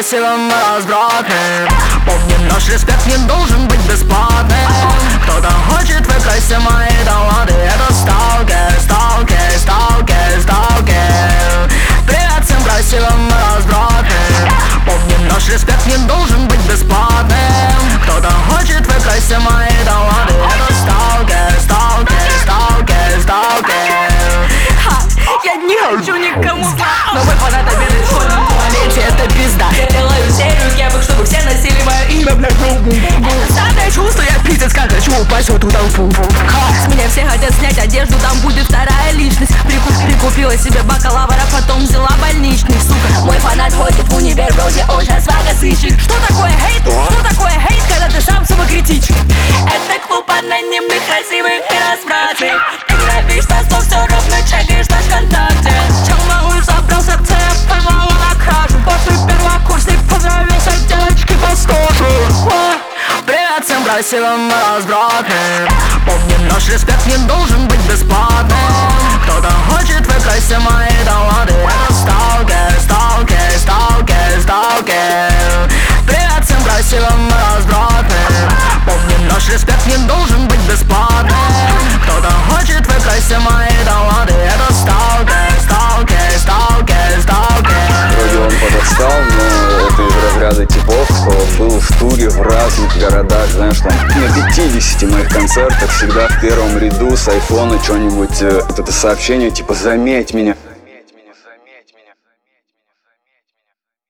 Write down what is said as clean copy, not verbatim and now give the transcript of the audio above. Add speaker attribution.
Speaker 1: красивым и развратным. Помни, наш респект не должен быть бесплатным. Кто-то хочет выкрасть все мои таланты. Это сталкер, сталкер, сталкер, сталкер. Привет всем красивым и развратным. Помни, наш респект не должен быть бесплатным. Кто-то хочет выкрасть все мои таланты. Это сталкер, сталкер, сталкер, сталкер.
Speaker 2: Я не хочу никому зла,
Speaker 1: но мой фанат обедает в школьном туалете, это пизда.
Speaker 2: Я делаю серию кепок, чтобы все носили мое имя, блядь.
Speaker 1: Это самое чувство, я пиздец как хочу упасть в эту толпу.
Speaker 2: С меня все хотят снять одежду, там будет вторая личность. Прикупила себе бакалавра, потом взяла больничный, сука. Мой фанат ходит в универ, вроде он сейчас свага сыщет. Что такое хейт? Что такое хейт, когда ты сам самокритичен? Это клуб анонимных, красивых и развратных. Играешь на слов, все равно чекаешь наш ВКонтакте. Чел на улице собрался в цепь, поймала на краже. После первокурсник поздравился девочки по стажу.
Speaker 1: Привет всем красивым и развратным. Помни, наш респект не должен быть бесплатным. Кто-то хочет выкрасть все мои таланты. Это сталкер, сталкер, сталкер, сталкер. Привет всем красивым и развратным. Помни, наш респект не должен быть бесплатным. Кто-то хочет выкрасть все мои таланты. Это сталкер, сталкер, сталкер, сталкер.
Speaker 3: Вроде он подостал, но это из разряда типов, кто был в туре в разных городах, знаешь, там на 50 моих концертах всегда в первом ряду с айфона что-нибудь, это сообщение типа «заметь меня».